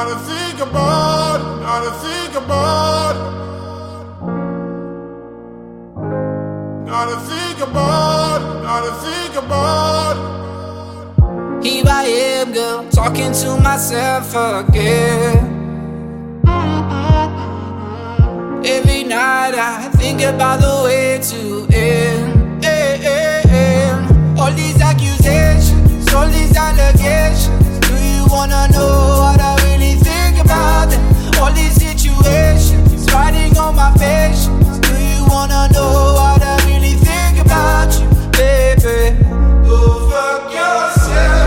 Gotta think about it, gotta think about it. Gotta think about it, gotta think about it. Here I am, girl, talking to myself again. Every night I think about the way to end. All these accusations, all these allegations. Do you wanna know what I really think about them? All these situations, riding on my patience. Do you wanna know what I really think about you, baby? Go fuck yourself.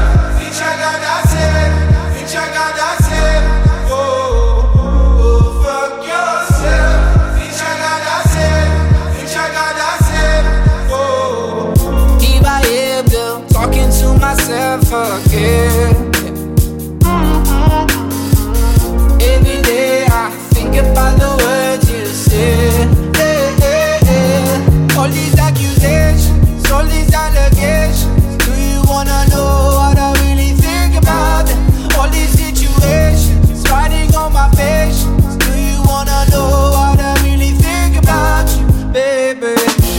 Myself again. Every day I think about the words you said. All these accusations, all these allegations. Do you wanna know what I really think about them? All these situations, riding on my patience. Do you wanna know what I really think about you, baby?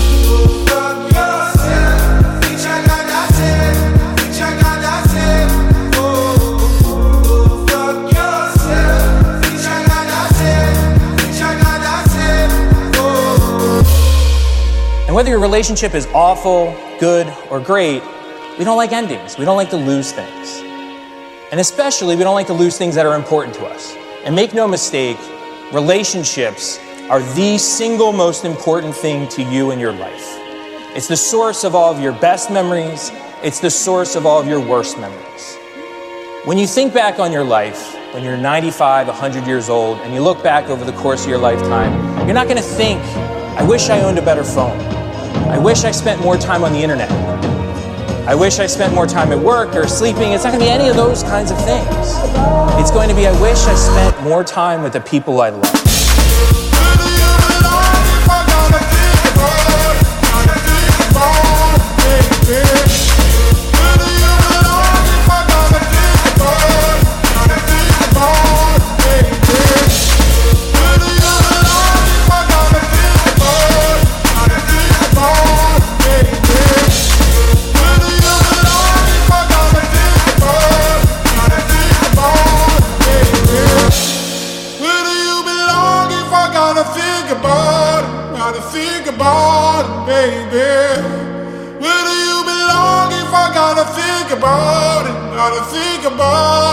Whether your relationship is awful, good, or great, we don't like endings. We don't like to lose things. And especially, we don't like to lose things that are important to us. And make no mistake, relationships are the single most important thing to you in your life. It's the source of all of your best memories. It's the source of all of your worst memories. When you think back on your life, when you're 95, 100 years old, and you look back over the course of your lifetime, you're not gonna think, I wish I owned a better phone. I wish I spent more time on the internet. I wish I spent more time at work or sleeping. It's not going to be any of those kinds of things. It's going to be, I wish I spent more time with the people I love. Think about it, baby. Where do you belong if I gotta think about it? Gotta think about it.